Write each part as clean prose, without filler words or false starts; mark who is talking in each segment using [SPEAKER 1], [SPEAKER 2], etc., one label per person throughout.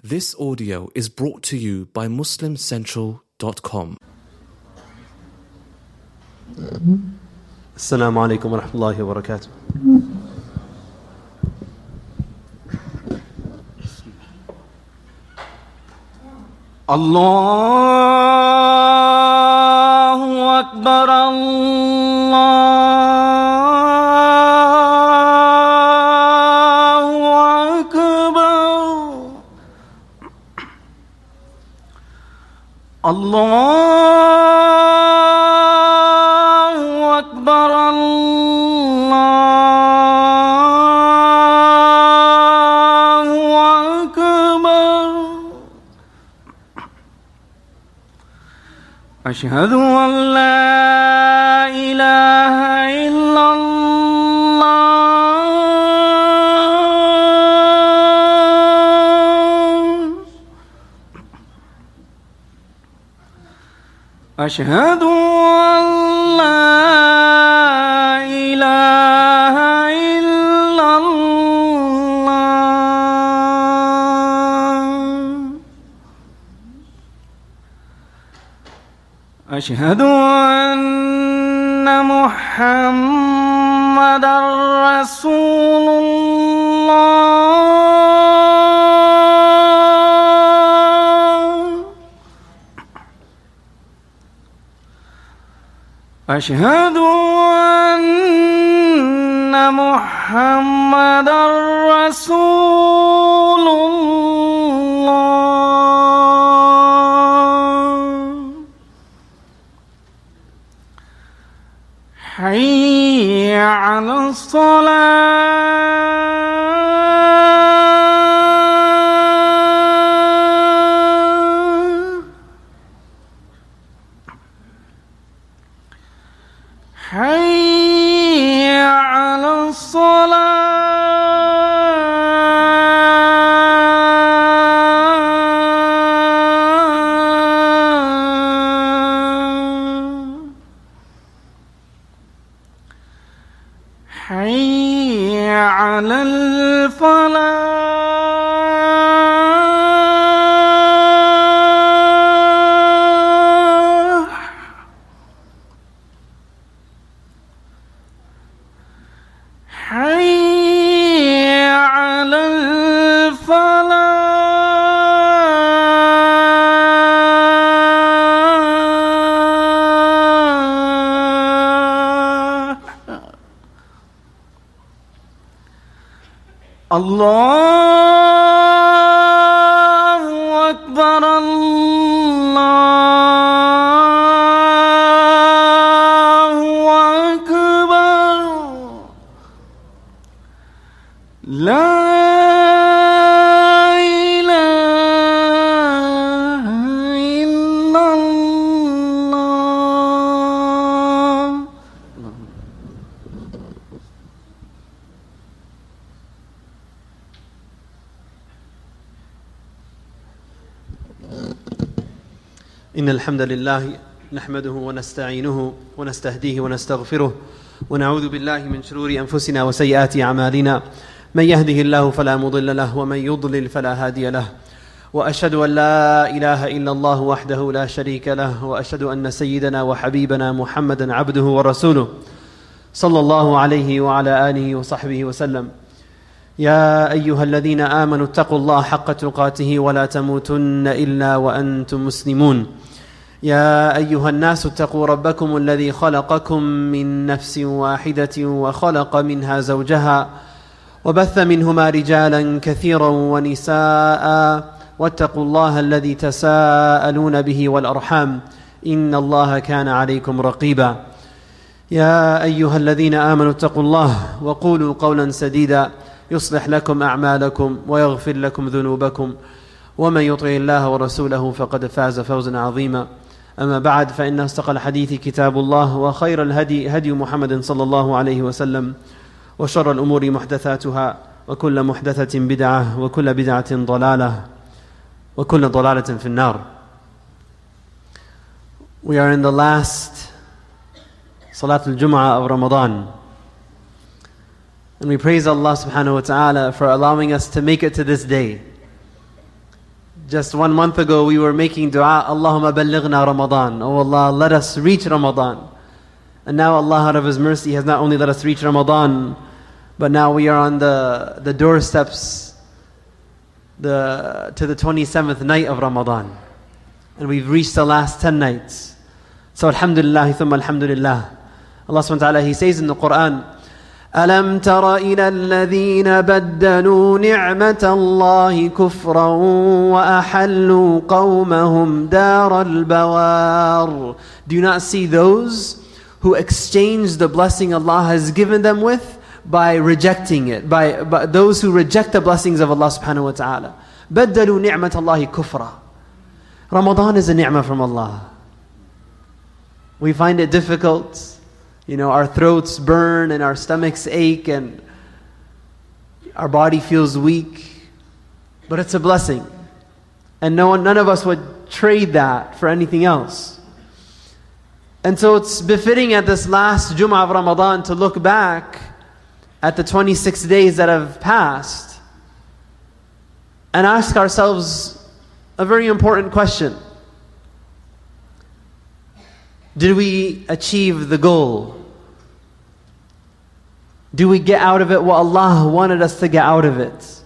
[SPEAKER 1] This audio is brought to you by MuslimCentral.com.
[SPEAKER 2] السلام عليكم ورحمة الله وبركاته. الله أكبر الله أكبر الله أكبر الله أكبر أشهد أن لا إله إلا الله أشهد أن لا إله إلا الله أشهد أن محمدًا رسول الله أشهد أن محمدًا رسول الله حي على الصلاة حي على الصلاة حي على الفلاح حي على الفلاح الله أكبر الله أكبر لا إله إلا الله. إن الحمد لله نحمده ونستعينه ونستهديه ونستغفره ونعوذ بالله من شرور أنفسنا وسيئات أعمالنا من يهده الله فلا مضل له ومن يضلل فلا هادي له وأشهد أن لا إله إلا الله وحده لا شريك له وأشهد أن سيدنا وحبيبنا محمدا عبده ورسوله صلى الله عليه وعلى آله وصحبه وسلم. يا أيها الذين آمنوا اتقوا الله حق تقاته ولا تموتن إلا وأنتم مسلمون. يا أيها الناس اتقوا ربكم الذي خلقكم من نفس واحدة وخلق منها زوجها وبث منهما رجالا كثيرا ونساء واتقوا الله الذي تساءلون به والأرحام إن الله كان عليكم رقيبا. يا أيها الذين آمنوا اتقوا الله وقولوا قولا سديدا يصلح لكم أعمالكم ويغفر لكم ذنوبكم ومن يطع الله ورسوله فقد فاز فوزا عظيما. أما بعد فإن أصدق الحديث كتاب الله وخير الهدي هدي محمد صلى الله عليه وسلم وشر الأمور محدثاتها وكل محدثة بدعة وكل بدعة ضلالة وكل ضلالة في النار. We are in the last Salatul Jum'ah of Ramadan. And we praise Allah subhanahu wa ta'ala for allowing us to make it to this day. Just 1 month ago, we were making dua, Allahumma ballighna Ramadan. Oh Allah, let us reach Ramadan. And now Allah, out of His mercy, has not only let us reach Ramadan, but now we are on the doorsteps to the 27th night of Ramadan. And we've reached the last 10 nights. So alhamdulillah, thumma alhamdulillah. Allah subhanahu wa ta'ala, He says in the Quran, أَلَمْ تَرَ إِلَى الَّذِينَ بَدَّلُوا نِعْمَةَ اللَّهِ كُفْرًا وَأَحَلُّوا قَوْمَهُمْ دَارَ الْبَوَارِ. Do you not see those who exchange the blessing Allah has given them with by rejecting it, by those who reject the blessings of Allah subhanahu wa ta'ala. بَدَّلُوا نِعْمَةَ اللَّهِ كُفْرًا. Ramadan is a ni'mah from Allah. We find it difficult. Our throats burn and our stomachs ache and our body feels weak. But it's a blessing. And none of us would trade that for anything else. And so it's befitting at this last Jum'ah of Ramadan to look back at the 26 days that have passed and ask ourselves a very important question. Did we achieve the goal? Do we get out of it what Allah wanted us to get out of it?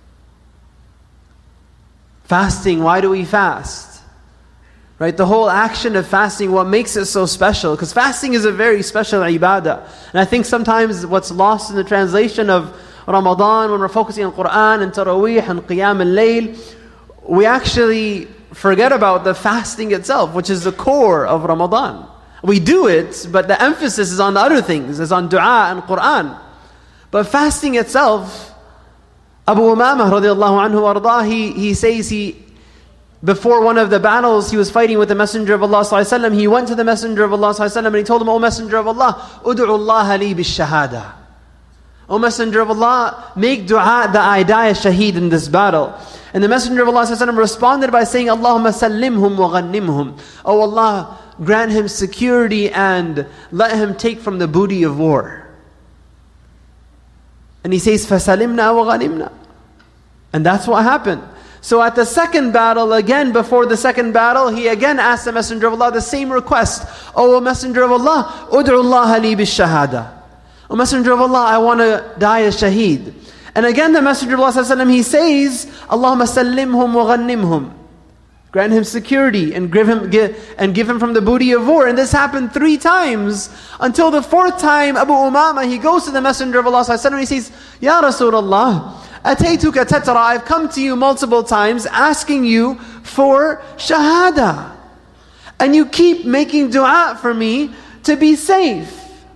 [SPEAKER 2] Fasting, why do we fast? Right? The whole action of fasting, what makes it so special? Because fasting is a very special ibadah. And I think sometimes what's lost in the translation of Ramadan, when we're focusing on Quran and Taraweeh and Qiyam al-Layl, we actually forget about the fasting itself, which is the core of Ramadan. We do it, but the emphasis is on the other things, is on dua and Quran. But fasting itself, Abu Umamah radiallahu anhu ardah, he says before one of the battles he was fighting with the Messenger of Allah sallallahu alaihi wasallam, he went to the Messenger of Allah sallallahu alaihi wasallam and he told him, O Messenger of Allah, ud'u Allah li bish-shahada. O Messenger of Allah, make dua that I die a shaheed in this battle. And the Messenger of Allah sallallahu alaihi wasallam responded by saying, Allahumma sallimhum wa ghannimhum. Oh Allah, grant him security and let him take from the booty of war. And he says, فَسَلِمْنَا وَغَنِمْنَا. And that's what happened. So at the second battle, again, before the second battle, he again asked the Messenger of Allah the same request. Oh Messenger of Allah, ud'u Allah li bish-shahada. O Messenger of Allah, I want to die as shaheed. And again the Messenger of Allah sallallahu alaihi wasallam, he says, Allahumma sallimhum wa ghannimhum. Grant him security and give him from the booty of war. And this happened 3 times, until the 4th time Abu Umamah, he goes to the Messenger of Allah sallallahu alaihi wasallam and he says, Ya Rasulullah, ataytuka tatra, I've come to you multiple times asking you for shahada. And you keep making dua for me to be safe.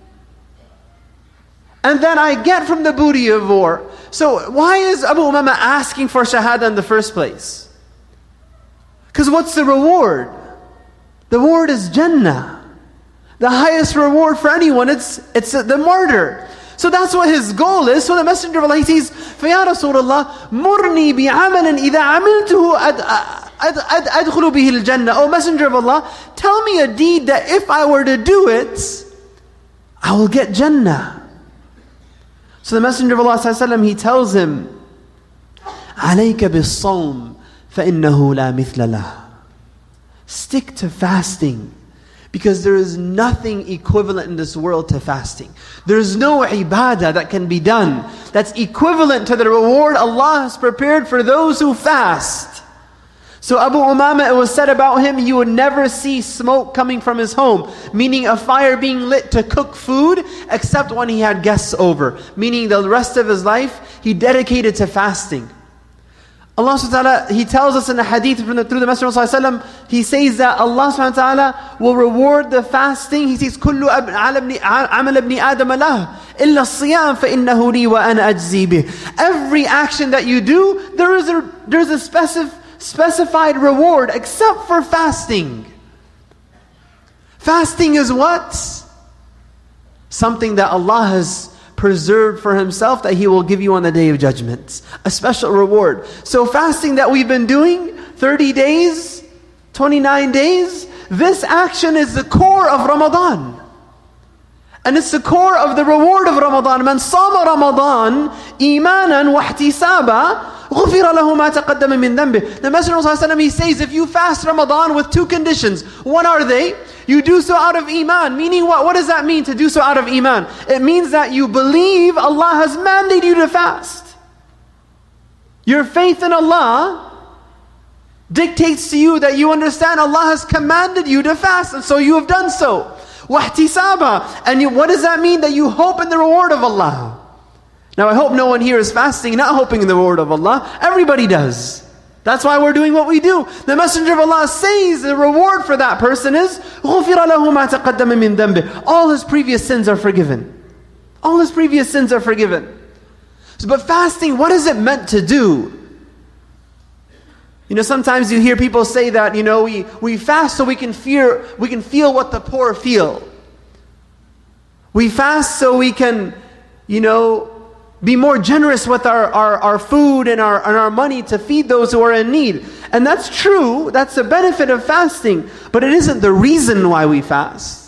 [SPEAKER 2] And then I get from the booty of war. So why is Abu Umamah asking for shahada in the first place? Because what's the reward? The reward is Jannah. The highest reward for anyone, it's the martyr. So that's what his goal is. So the Messenger of Allah, he says, فَيَا رَسُولَ اللَّهِ مُرْنِي بِعَمَلٍ إِذَا عَمِلْتُهُ أَدْخُلُ بِهِ الْجَنَّةِ. Oh Messenger of Allah, tell me a deed that if I were to do it, I will get Jannah. So the Messenger of Allah ﷺ, he tells him, عَلَيْكَ بِالصَّوْمِ فَإِنَّهُ لَا مِثْلَ لَهُ. Stick to fasting, because there is nothing equivalent in this world to fasting. There is no ibadah that can be done that's equivalent to the reward Allah has prepared for those who fast. So Abu Umamah, it was said about him, he would never see smoke coming from his home, meaning a fire being lit to cook food, except when he had guests over. Meaning the rest of his life, he dedicated to fasting. Allah subhanahu wa ta'ala, He tells us in the hadith through the Messenger of Allah, He says that Allah subhanahu wa ta'ala will reward the fasting. He says, كُلُّ عَمَلَ ابْنِ آدَمَ لَهُ إِلَّا الصِّيَامَ فَإِنَّهُ لِي وَأَنَا أَجْزِي بِهِ. Every action that you do, there's a specified reward, except for fasting. Fasting is what? Something that Allah has preserved for Himself, that He will give you on the Day of Judgment. A special reward. So fasting that we've been doing, 30 days, 29 days, this action is the core of Ramadan. And it's the core of the reward of Ramadan. Man sama Ramadan imanan wa ihtisaba غُفِرَ لَهُ مَا تَقَدَّمَ مِن ذَنْبِهِ. The Messenger of Allah, he says, if you fast Ramadan with two conditions, what are they? You do so out of iman. Meaning what? What does that mean, to do so out of iman? It means that you believe Allah has mandated you to fast. Your faith in Allah dictates to you that you understand Allah has commanded you to fast, and so you have done so. وَاحْتِسَابًا. And what does that mean? That you hope in the reward of Allah. Now I hope no one here is fasting not hoping in the reward of Allah. Everybody does. That's why we're doing what we do. The Messenger of Allah says the reward for that person is غُفِرَ لَهُ مَا تَقَدَّمَ مِن ذَنْبِهِ. All his previous sins are forgiven. All his previous sins are forgiven. But fasting, what is it meant to do? Sometimes you hear people say that, we fast so we can feel what the poor feel. We fast so we can, be more generous with our food and our money to feed those who are in need. And that's true, that's a benefit of fasting, but it isn't the reason why we fast.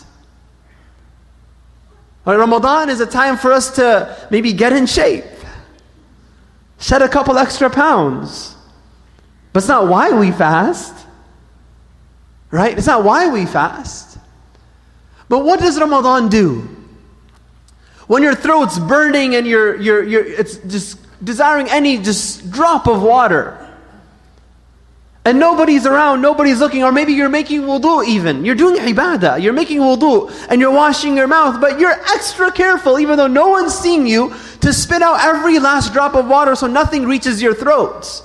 [SPEAKER 2] Ramadan is a time for us to maybe get in shape, shed a couple extra pounds. But it's not why we fast, right? It's not why we fast. But what does Ramadan do? When your throat's burning and it's just desiring any just drop of water, and nobody's around, nobody's looking, or maybe you're making wudu even. You're doing ibadah, you're making wudu, and you're washing your mouth, but you're extra careful, even though no one's seeing you, to spit out every last drop of water so nothing reaches your throat.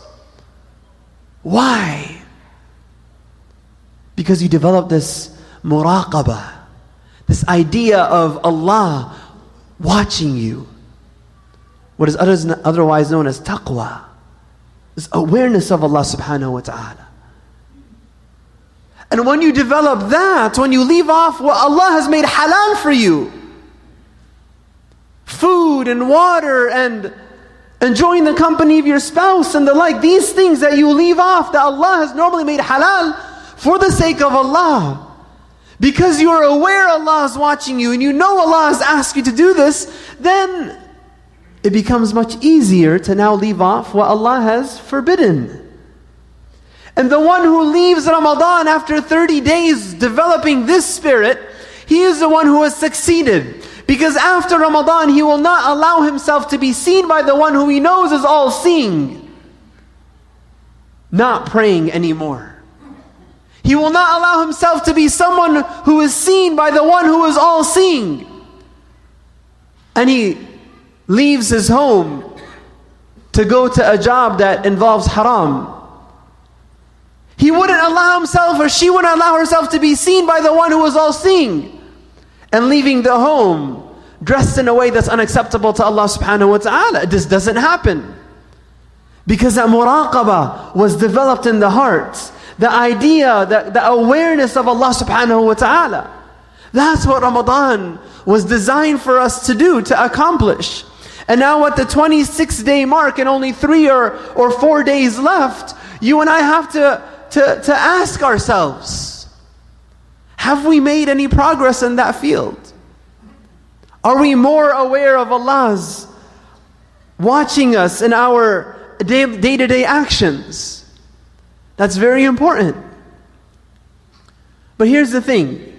[SPEAKER 2] Why? Because you develop this muraqabah, this idea of Allah watching you. What is otherwise known as taqwa. This awareness of Allah subhanahu wa ta'ala. And when you develop that, when you leave off what Allah has made halal for you, food and water and enjoying the company of your spouse and the like, these things that you leave off that Allah has normally made halal for the sake of Allah, because you are aware Allah is watching you and you know Allah has asked you to do this, then it becomes much easier to now leave off what Allah has forbidden. And the one who leaves Ramadan after 30 days developing this spirit, he is the one who has succeeded. Because after Ramadan, he will not allow himself to be seen by the one who he knows is all-seeing. Not praying anymore. He will not allow himself to be someone who is seen by the one who is all-seeing. And he leaves his home to go to a job that involves haram. He wouldn't allow himself, or she wouldn't allow herself to be seen by the one who is all-seeing. And leaving the home dressed in a way that's unacceptable to Allah subhanahu wa ta'ala. This doesn't happen. Because that muraqabah was developed in the heart. The idea, the awareness of Allah subhanahu wa ta'ala. That's what Ramadan was designed for us to do, to accomplish. And now at the 26th day mark and only 3 or 4 days left, you and I have to ask ourselves, have we made any progress in that field? Are we more aware of Allah's watching us in our day-to-day actions? That's very important. But here's the thing.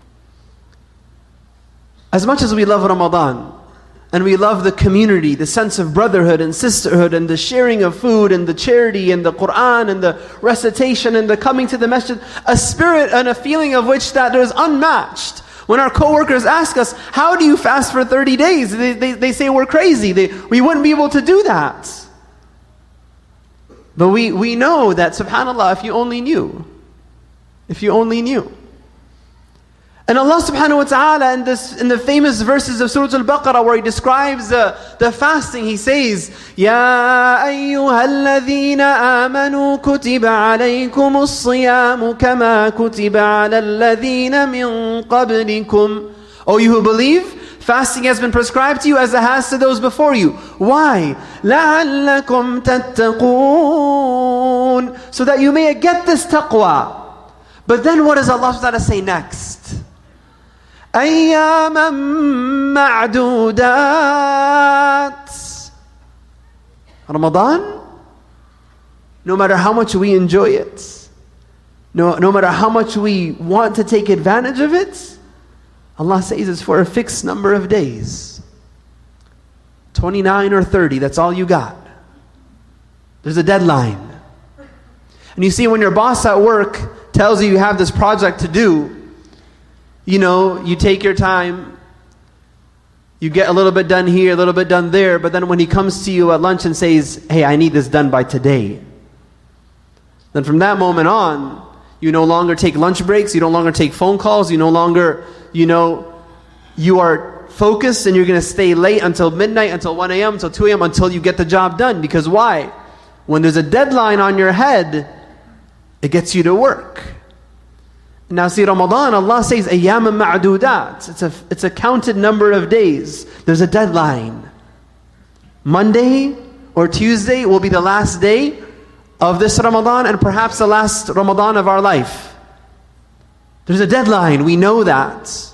[SPEAKER 2] As much as we love Ramadan, and we love the community, the sense of brotherhood and sisterhood, and the sharing of food, and the charity, and the Qur'an, and the recitation, and the coming to the masjid, a spirit and a feeling of which that is unmatched. When our co-workers ask us, how do you fast for 30 days? They say we're crazy. We wouldn't be able to do that. But we know that, subhanAllah, if you only knew. If you only knew. And Allah subhanahu wa ta'ala in the famous verses of Surah Al-Baqarah where He describes the fasting, He says, Ya ayyuhalladhina amanu kutiba alaykumus siyamu kama kutiba ala alladhina min qablikum. O you who believe, fasting has been prescribed to you as it has to those before you. Why? لَعَلَّكُمْ تَتَّقُونَ. So that you may get this taqwa. But then what does Allah subhanahu wa ta'ala say next? أَيَّامًا مَعْدُودَاتٍ. Ramadan no matter how much we enjoy it, no matter how much we want to take advantage of it, Allah says it's for a fixed number of days. 29 or 30, that's all you got. There's a deadline. And you see, when your boss at work tells you have this project to do, you take your time, you get a little bit done here, a little bit done there, but then when he comes to you at lunch and says, hey, I need this done by today, then from that moment on, you no longer take lunch breaks, you no longer take phone calls, you no longer, you are focused and you're going to stay late until midnight, until 1 a.m., until 2 a.m., until you get the job done. Because why? When there's a deadline on your head, it gets you to work. Now see, Ramadan, Allah says, أَيَّامًا مَعْدُودَاتٍ. It's a counted number of days. There's a deadline. Monday or Tuesday will be the last day of this Ramadan, and perhaps the last Ramadan of our life. There's a deadline, we know that.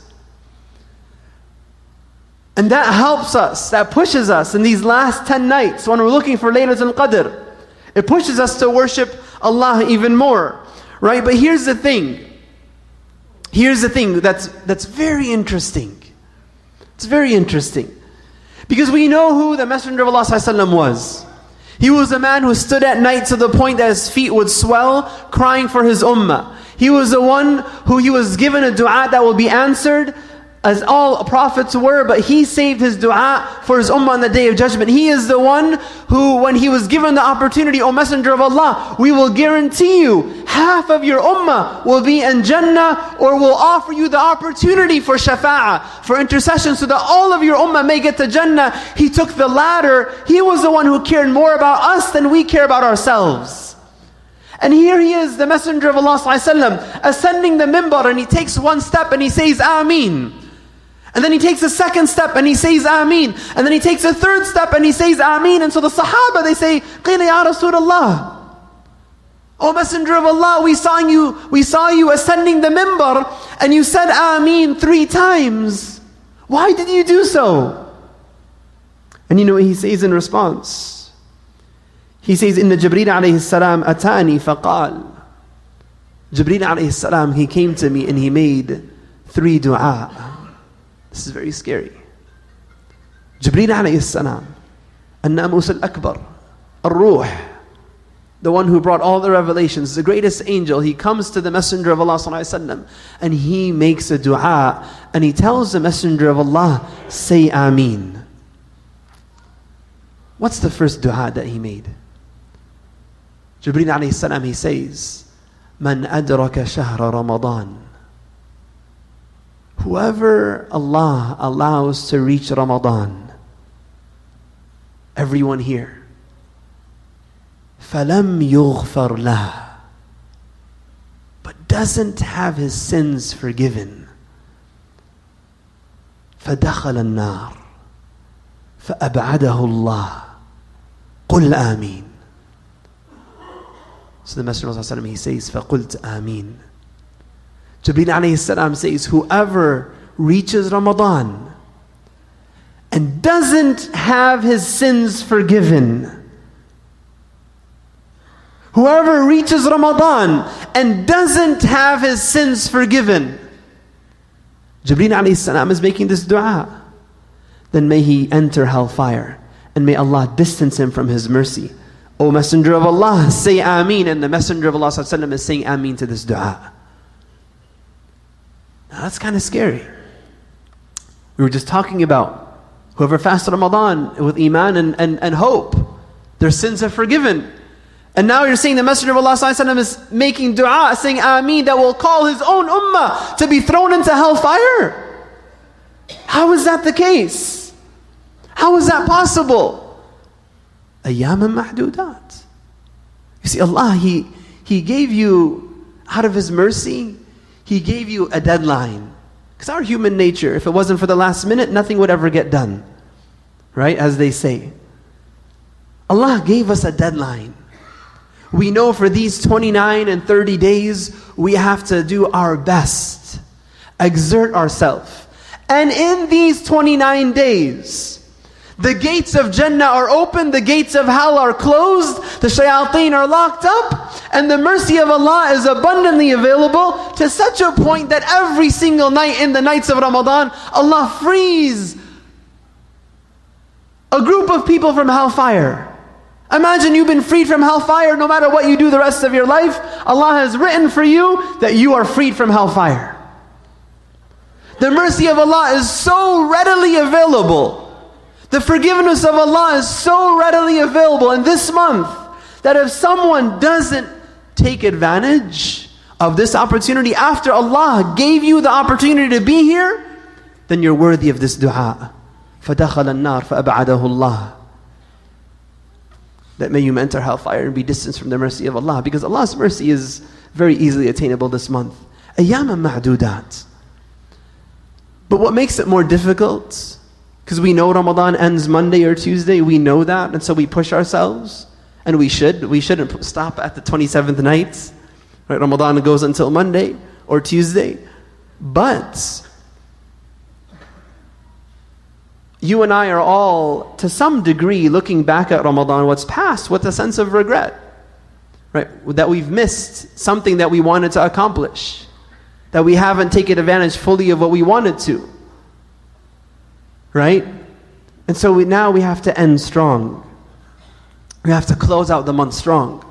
[SPEAKER 2] And that helps us, that pushes us in these last 10 nights when we're looking for Laylatul Qadr. It pushes us to worship Allah even more. Right? But here's the thing. Here's the thing that's very interesting. It's very interesting. Because we know who the Messenger of Allah ﷺ was. He was a man who stood at night to the point that his feet would swell, crying for his ummah. He was the one who he was given a dua that will be answered, as all prophets were, but he saved his dua for his ummah on the Day of Judgment. He is the one who, when he was given the opportunity, O Messenger of Allah, we will guarantee you half of your ummah will be in Jannah, or will offer you the opportunity for shafa'ah, for intercession, so that all of your ummah may get to Jannah. He took the latter. He was the one who cared more about us than we care about ourselves. And here he is, the Messenger of Allah ﷺ, ascending the minbar, and he takes one step and he says, Ameen. And then he takes a second step and he says Ameen. And then he takes a third step and he says Ameen. And so the Sahaba, they say, قِيلَ يَا رَسُولَ اللَّهِ, O Messenger of Allah, we saw you ascending the minbar and you said Ameen 3 times. Why did you do so? And you know what he says in response? He says, Inna Jibreel alayhi salam atani faqal. Jibreel alayhi salam, he came to me and he made 3 dua. This is very scary. Jibreel alayhi salam, An-Namus al-Akbar, Ar-Ruh, the one who brought all the revelations, the greatest angel, he comes to the Messenger of Allah ﷺ, and he makes a dua, and he tells the Messenger of Allah, say Ameen. What's the first dua that he made? Jibreel alayhi salam, he says, Man adraka shahra Ramadan. Whoever Allah allows to reach Ramadan, everyone here, فَلَمْ يُغْفَرْ لَهُ, but doesn't have his sins forgiven, فَدَخَلَ النَّارِ فَأَبْعَدَهُ اللَّهُ قُلْ آمين. So the Messenger of Allah, he says, فَقُلْتْ آمين. Jibreel alayhi salam says, whoever reaches Ramadan and doesn't have his sins forgiven, whoever reaches Ramadan and doesn't have his sins forgiven, Jibreel alayhi salam is making this dua, then may he enter hellfire and may Allah distance him from his mercy. O Messenger of Allah, say Ameen. And the Messenger of Allah is saying Ameen to this dua. Now that's kind of scary. We were just talking about whoever fasts Ramadan with iman and hope, their sins are forgiven. And now you're saying the Messenger of Allah is making dua, saying Ameen, that will call his own ummah to be thrown into hellfire. How is that the case? How is that possible? Ayyaman mahdudat. You see, Allah, He gave you, out of His mercy, He gave you a deadline. Because our human nature, if it wasn't for the last minute, nothing would ever get done. Right? As they say. Allah gave us a deadline. We know for these 29 and 30 days, we have to do our best. Exert ourselves. And in these 29 days, The gates of Jannah are open, the gates of hell are closed, the shayateen are locked up, and the mercy of Allah is abundantly available to such a point that every single night in the nights of Ramadan, Allah frees a group of people from hellfire. Imagine you've been freed from hellfire. No matter what you do the rest of your life, Allah has written for you that you are freed from hellfire. The mercy of Allah is so readily available. The forgiveness of Allah is so readily available in this month that if someone doesn't take advantage of this opportunity after Allah gave you the opportunity to be here, then you're worthy of this dua. فَدَخَلَ النَّارِ فَأَبْعَدَهُ اللَّهِ. That may you enter hellfire and be distanced from the mercy of Allah, because Allah's mercy is very easily attainable this month. أَيَّامًا مَعْدُودَاتٍ. But what makes it more difficult, because we know Ramadan ends Monday or Tuesday, we know that, and so we push ourselves, and we shouldn't stop at the 27th night. Right? Ramadan goes until Monday or Tuesday. But you and I are all, to some degree, looking back at Ramadan, what's past, with a sense of regret. Right? That we've missed something that we wanted to accomplish. That we haven't taken advantage fully of what we wanted to. Right? And so now we have to end strong. We have to close out the month strong.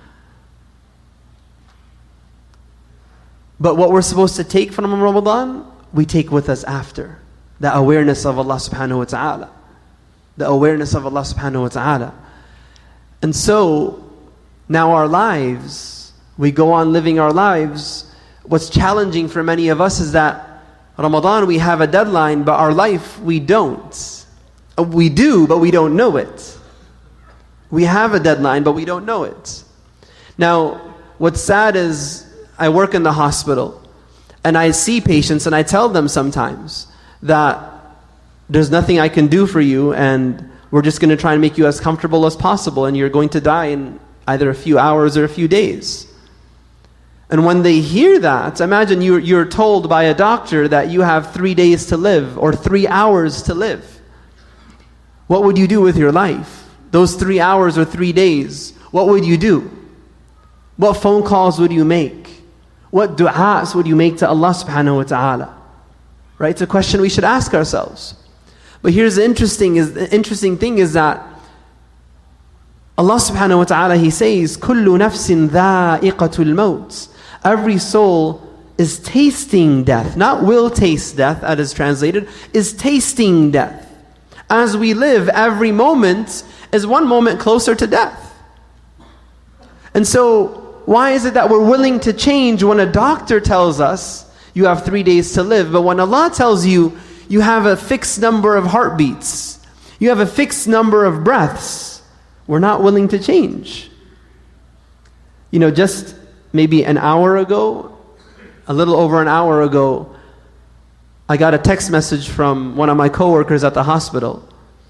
[SPEAKER 2] But what we're supposed to take from Ramadan, we take with us after. The awareness of Allah subhanahu wa ta'ala. The awareness of Allah subhanahu wa ta'ala. And so, now our lives, we go on living our lives. What's challenging for many of us is that Ramadan, we have a deadline, but our life, we don't. We do, but we don't know it. We have a deadline, but we don't know it. Now, what's sad is, I work in the hospital, and I see patients, and I tell them sometimes that there's nothing I can do for you, and we're just going to try and make you as comfortable as possible, and you're going to die in either a few hours or a few days. And when they hear that, imagine you're told by a doctor that you have 3 days to live, or 3 hours to live. What would you do with your life? Those 3 hours or 3 days, what would you do? What phone calls would you make? What du'as would you make to Allah subhanahu wa ta'ala? Right? It's a question we should ask ourselves. But here's the interesting thing is that Allah subhanahu wa ta'ala, He says, كُلُّ نَفْسٍ ذَائِقَةُ الْمَوْتِ. Every soul is tasting death. Not will taste death, as is translated, is tasting death. As we live, every moment is one moment closer to death. And so, why is it that we're willing to change when a doctor tells us you have 3 days to live, but when Allah tells you, you have a fixed number of heartbeats, you have a fixed number of breaths, we're not willing to change. You know, just maybe an hour ago, a little over an hour ago, I got a text message from one of my coworkers at the hospital.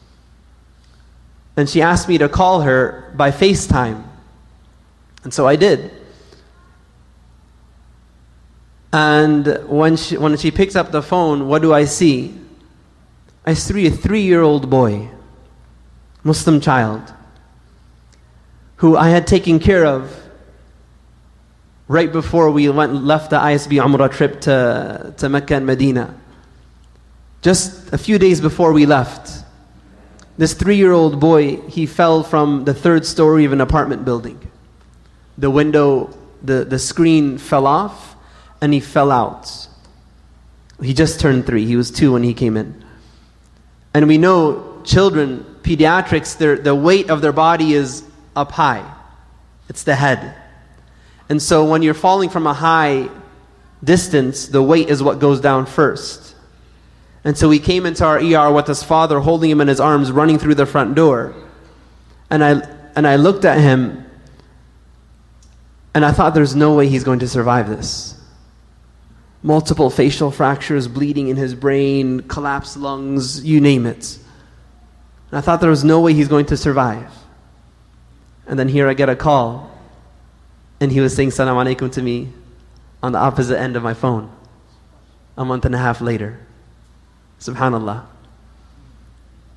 [SPEAKER 2] And she asked me to call her by FaceTime. And so I did. And when she picks up the phone, what do I see? I see a 3-year-old boy, Muslim child, who I had taken care of right before we left the ISB Umrah trip to Mecca and Medina. Just a few days before we left, this 3-year-old boy, he fell from the 3rd story of an apartment building. The window, the screen fell off, and he fell out. He just turned 3. He was 2 when he came in. And we know children, pediatrics, the weight of their body is up high. It's the head. And so when you're falling from a high distance, the weight is what goes down first. And so he came into our ER with his father holding him in his arms, running through the front door. And I looked at him, and I thought there's no way he's going to survive this. Multiple facial fractures, bleeding in his brain, collapsed lungs, you name it. And I thought there was no way he's going to survive. And then here I get a call, and he was saying Salam Alaikum to me on the opposite end of my phone, a month and a half later. Subhanallah.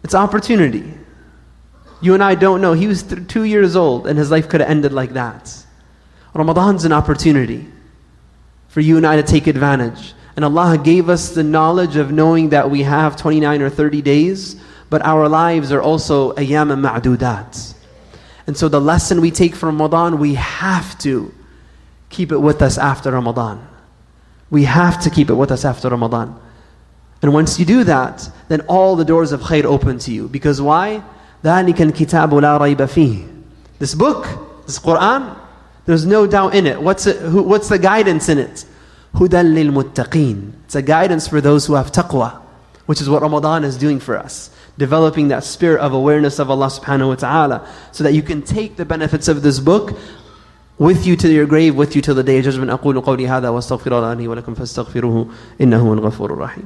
[SPEAKER 2] It's opportunity. You and I don't know. He was 2 years old and his life could have ended like that. Ramadan's an opportunity for you and I to take advantage. And Allah gave us the knowledge of knowing that we have 29 or 30 days, but our lives are also ayyam ma'dudat. And so the lesson we take from Ramadan, we have to keep it with us after Ramadan. We have to keep it with us after Ramadan. And once you do that, then all the doors of khair open to you. Because why? ذَلِكَ الْكِتَابُ لَا رَيْبَ فِيهِ. This book, this Quran, there's no doubt in it. What's the guidance in it? هُدًى لِلْمُتَّقِينَ. It's a guidance for those who have taqwa, which is what Ramadan is doing for us. Developing that spirit of awareness of Allah subhanahu wa ta'ala, so that you can take the benefits of this book with you to your grave, with you till the day of judgment. أقول قولي هذا واستغفر الله لي ولكم فاستغفروه إنه هو الغفور الرحيم.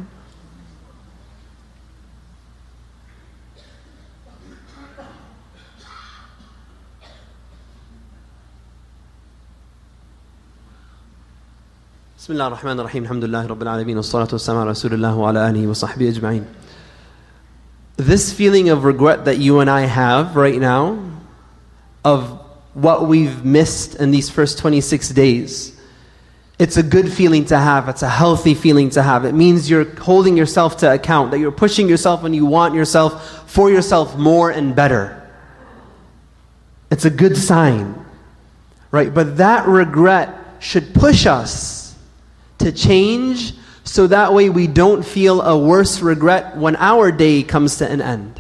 [SPEAKER 2] بسم الله الرحمن الرحيم الحمد لله رب العالمين والصلاة والسلام على رسول الله وعلى آله وصحبه أجمعين. This feeling of regret that you and I have right now of what we've missed in these first 26 days, it's a good feeling to have. It's a healthy feeling to have. It means you're holding yourself to account, that you're pushing yourself and you want yourself for yourself more and better. It's a good sign, right? But that regret should push us to change, so that way we don't feel a worse regret when our day comes to an end.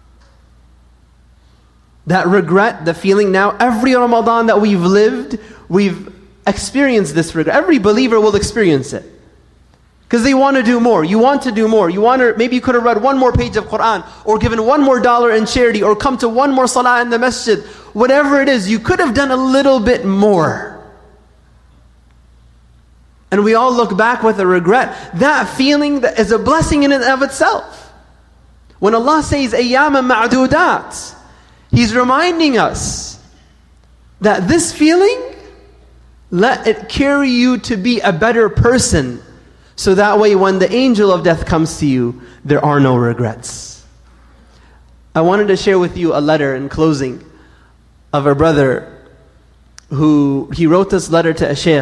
[SPEAKER 2] That regret, the feeling now, every Ramadan that we've lived, we've experienced this regret. Every believer will experience it. Because they want to do more. You want to do more. Maybe you could have read one more page of Quran, or given one more dollar in charity, or come to one more salah in the masjid. Whatever it is, you could have done a little bit more. And we all look back with a regret. That feeling that is a blessing in and of itself. When Allah says, أَيَّامًا مَعْدُودَاتٍ, He's reminding us that this feeling, let it carry you to be a better person. So that way when the angel of death comes to you, there are no regrets. I wanted to share with you a letter in closing of a brother he wrote this letter to a sheikh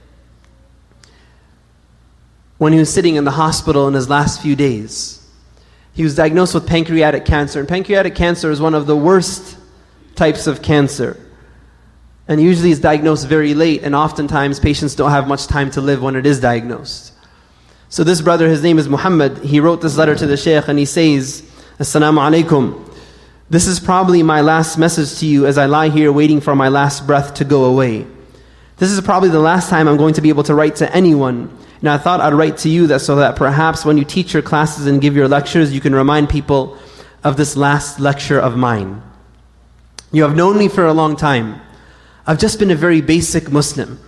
[SPEAKER 2] when he was sitting in the hospital in his last few days. He was diagnosed with pancreatic cancer. And pancreatic cancer is one of the worst types of cancer. And usually it's diagnosed very late, and oftentimes patients don't have much time to live when it is diagnosed. So this brother, his name is Muhammad, he wrote this letter to the Shaykh and he says, Assalamu alaikum. This is probably my last message to you as I lie here waiting for my last breath to go away. This is probably the last time I'm going to be able to write to anyone. And I thought I'd write to you so that perhaps when you teach your classes and give your lectures, you can remind people of this last lecture of mine. You have known me for a long time. I've just been a very basic Muslim.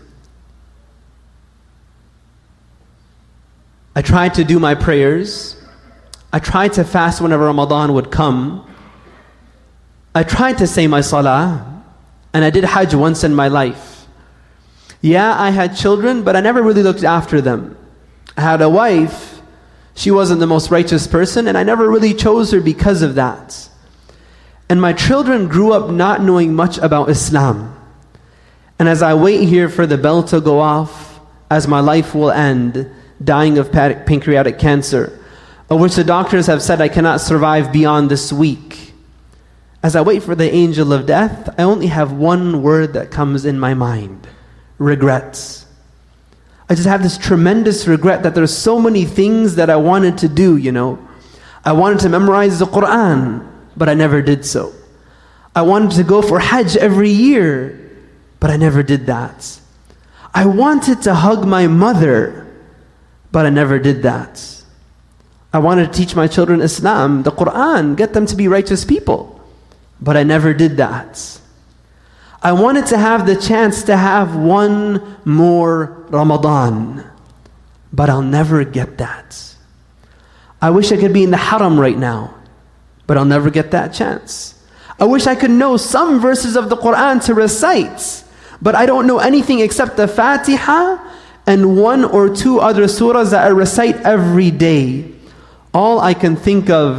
[SPEAKER 2] I tried to do my prayers. I tried to fast whenever Ramadan would come. I tried to say my salah. And I did Hajj once in my life. Yeah, I had children, but I never really looked after them. I had a wife. She wasn't the most righteous person, and I never really chose her because of that. And my children grew up not knowing much about Islam. And as I wait here for the bell to go off, as my life will end, dying of pancreatic cancer, of which the doctors have said I cannot survive beyond this week. As I wait for the angel of death, I only have one word that comes in my mind: regrets. I just have this tremendous regret that there's so many things that I wanted to do, I wanted to memorize the Quran, but I never did so. I wanted to go for Hajj every year, but I never did that. I wanted to hug my mother, but I never did that. I wanted to teach my children Islam, the Quran, get them to be righteous people, but I never did that. I wanted to have the chance to have one more Ramadan, but I'll never get that. I wish I could be in the haram right now, but I'll never get that chance. I wish I could know some verses of the Quran to recite, but I don't know anything except the Fatiha and one or two other surahs that I recite every day. All I can think of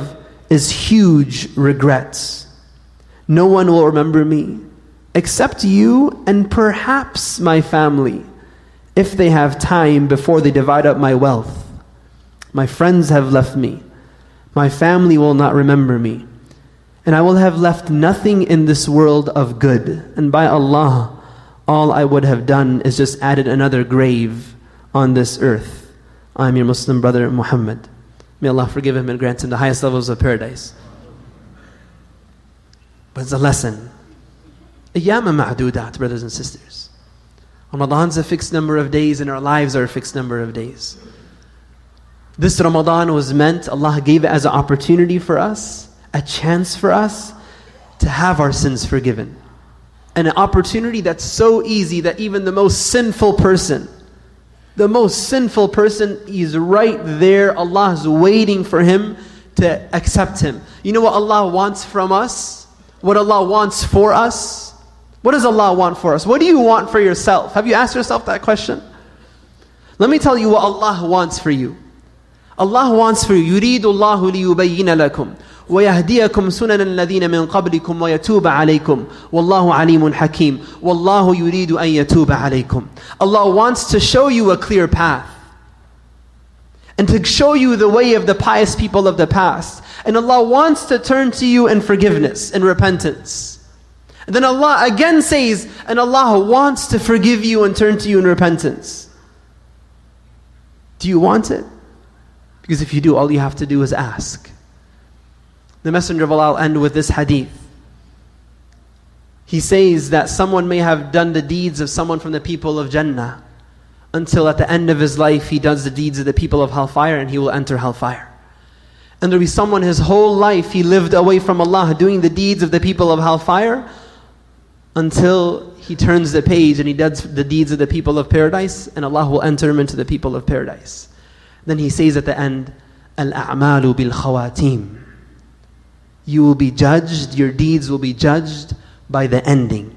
[SPEAKER 2] is huge regret. No one will remember me except you and perhaps my family, if they have time before they divide up my wealth. My friends have left me. My family will not remember me. And I will have left nothing in this world of good. And by Allah, all I would have done is just added another grave on this earth. I am your Muslim brother Muhammad. May Allah forgive him and grant him the highest levels of paradise. But it's a lesson. Ayyama ma'dudat, brothers and sisters. Ramadan's a fixed number of days and our lives are a fixed number of days. This Ramadan was meant, Allah gave it as an opportunity for us, a chance for us to have our sins forgiven. And an opportunity that's so easy that even the most sinful person is right there. Allah is waiting for him to accept him. You know what Allah wants from us? What Allah wants for us? What does Allah want for us? What do you want for yourself? Have you asked yourself that question? Let me tell you what Allah wants for you. Allah wants for you, يُرِيدُ اللَّهُ لِيُبَيِّنَ لَكُمْ وَيَهْدِيَكُمْ سُنَنَ الَّذِينَ مِنْ قَبْلِكُمْ وَيَتُوبَ عَلَيْكُمْ وَاللَّهُ عَلِيمٌ حَكِيمٌ وَاللَّهُ يُرِيدُ أَن يَتُوبَ عَلَيْكُمْ. Allah wants to show you a clear path and to show you the way of the pious people of the past. And Allah wants to turn to you in forgiveness and repentance. And then Allah again says, and Allah wants to forgive you and turn to you in repentance. Do you want it? Because if you do, all you have to do is ask. The Messenger of Allah will end with this hadith. He says that someone may have done the deeds of someone from the people of Jannah until at the end of his life he does the deeds of the people of hellfire and he will enter hellfire. And there will be someone his whole life he lived away from Allah doing the deeds of the people of hellfire until he turns the page and he does the deeds of the people of paradise, and Allah will enter him into the people of paradise. Then he says at the end, Al-a'malu bil-khawatim. You will be judged, your deeds will be judged by the ending.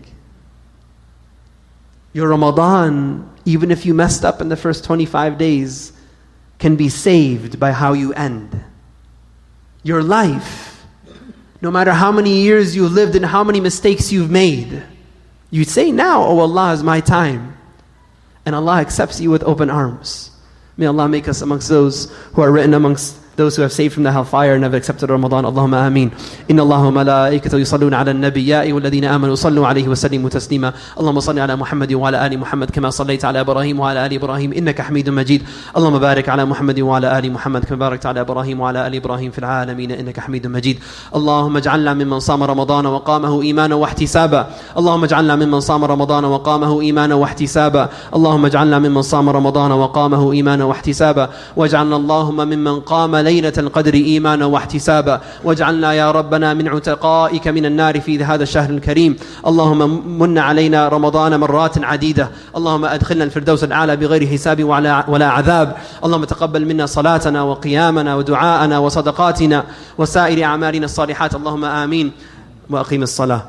[SPEAKER 2] Your Ramadan, even if you messed up in the first 25 days, can be saved by how you end. Your life, no matter how many years you've lived and how many mistakes you've made, you say now, oh Allah is my time. And Allah accepts you with open arms. May Allah make us amongst those who are written amongst those who have saved from the hellfire and have accepted Ramadan. Allahumma ameen. Inna Allaha wa malaikatahu yusalluna ala an-nabi ya ayyuhalladhina amanu sallu alayhi wa sallimu taslima. Allahumma salli ala Muhammadin wa ala ali Muhammad kama sallaita ala Ibrahim wa ala ali Ibrahim innaka Hamidum Majid. Allahumma barik ala Muhammadin wa ala ali Muhammad kama barakta ala Ibrahim wa ala ali Ibrahim fil alamin innaka Hamidum Majid. Allahumma ij'alna mimman sama Ramadan wa qamahu imanan wa ihtisaba. Allahumma ij'alna mimman sama Ramadan wa qamahu imanan wa ihtisaba. Allahumma ij'alna mimman sama Ramadan wa qamahu imanan wa ihtisaba. Waj'alna Allahumma mimman qama ليلة القدر إيمانا واحتسابا. واجعلنا يا ربنا من عتقائك من النار في هذا الشهر الكريم. اللهم من علينا رمضان مرات عديدة. اللهم أدخلنا الفردوس الأعلى بغير حساب ولا عذاب. اللهم تقبل منا صلاتنا وقيامنا ودعاءنا وصدقاتنا وسائر أعمالنا الصالحات. اللهم آمين وأقيم الصلاة.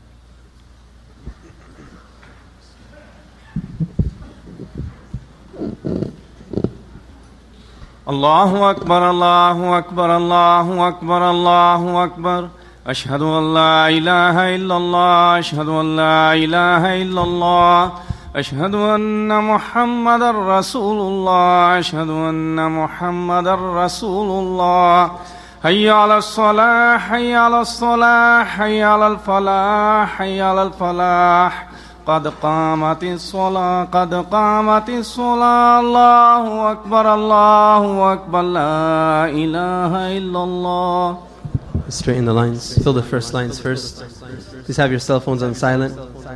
[SPEAKER 3] الله أكبر الله أكبر الله أكبر الله أكبر. أشهد أن لا إله إلا الله أشهد أن لا إله إلا الله أشهد أن محمدا رسول الله أشهد أن محمدا رسول الله. حي على الصلاة حي على الصلاة حي على الفلاح حي على الفلاح. قد قامت الصلاة قد قامت الصلاة. الله أكبر الله أكبر لا إله إلا الله.
[SPEAKER 2] Straighten the lines. Fill the first lines first. Please have your cell phones on silent.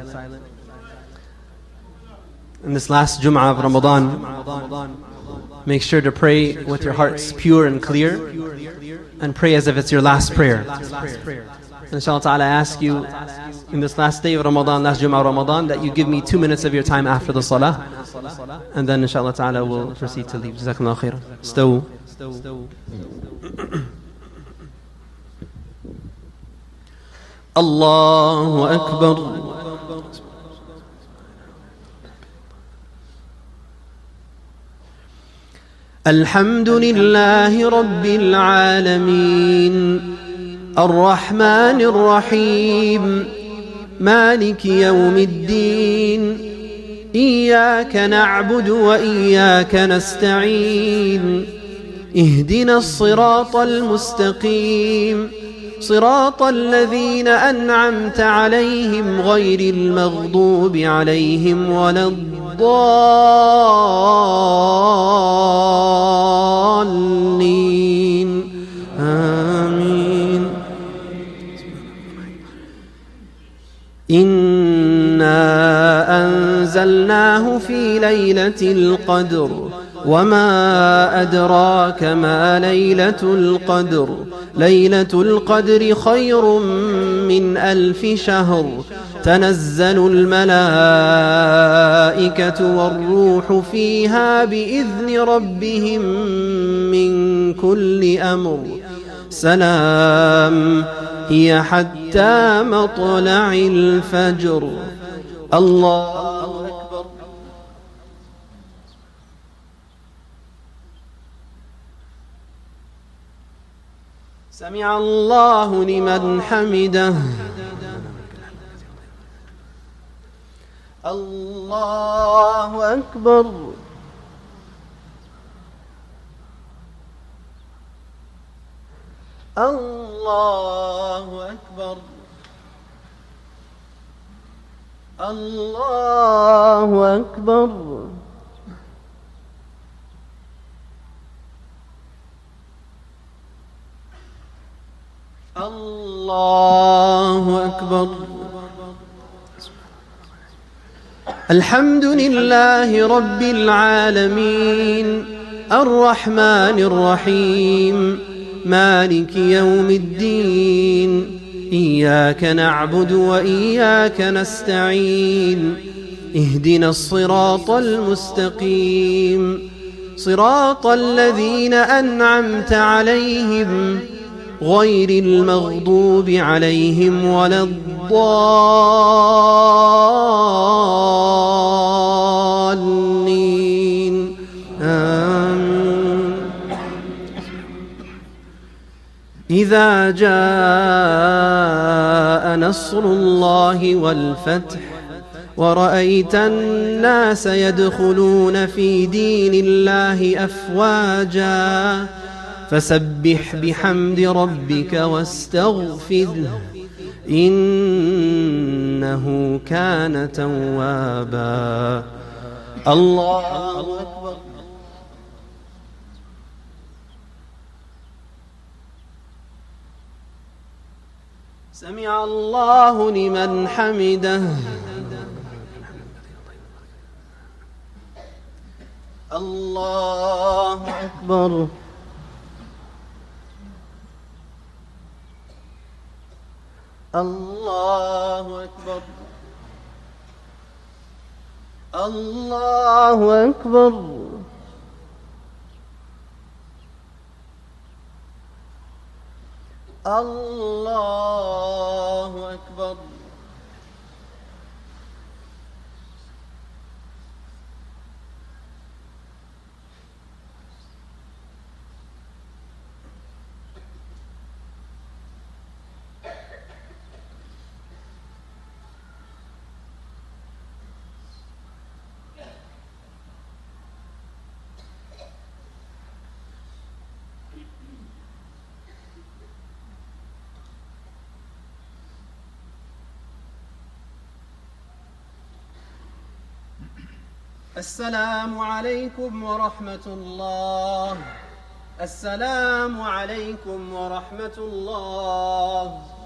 [SPEAKER 2] In this last Jum'ah of Ramadan, make sure to pray with your hearts pure and clear, and pray as if it's your last prayer. Inshallah ta'ala, I ask you in this last day of Ramadan, last Jum'ah of Ramadan, that you give me 2 minutes of your time after the salah, and then inshallah ta'ala we'll proceed to leave. Jazakumullah khairan. Staw. Allahu Akbar. الحمد لله رب العالمين الرحمن الرحيم مالك يوم الدين إياك نعبد وإياك نستعين اهدنا الصراط المستقيم صراط الذين أنعمت عليهم غير المغضوب عليهم ولا الضالين آمين. إنا أنزلناه في ليلة القدر وما أدراك ما ليلة القدر ليلة القدر خير من 1000 شهر تنزل الملائكة والروح فيها بإذن ربهم من كل أمر سلام هي حتى مطلع الفجر. الله أكبر. سمع الله لمن حمده. الله أكبر. الله أكبر. الله أكبر. الله أكبر. الحمد لله رب العالمين الرحمن الرحيم مالك يوم الدين إياك نعبد وإياك نستعين اهدنا الصراط المستقيم صراط الذين أنعمت عليهم غير المغضوب عليهم ولا الضالين آمين. إذا جاء نصر الله والفتح ورأيت الناس يدخلون في دين الله أفواجا فسبح بحمد ربك واستغفره إنه كان توابا. الله أكبر. سمع الله لمن حمده. الله أكبر. الله أكبر. الله أكبر. الله أكبر. السلام عليكم ورحمة الله. السلام عليكم ورحمة الله.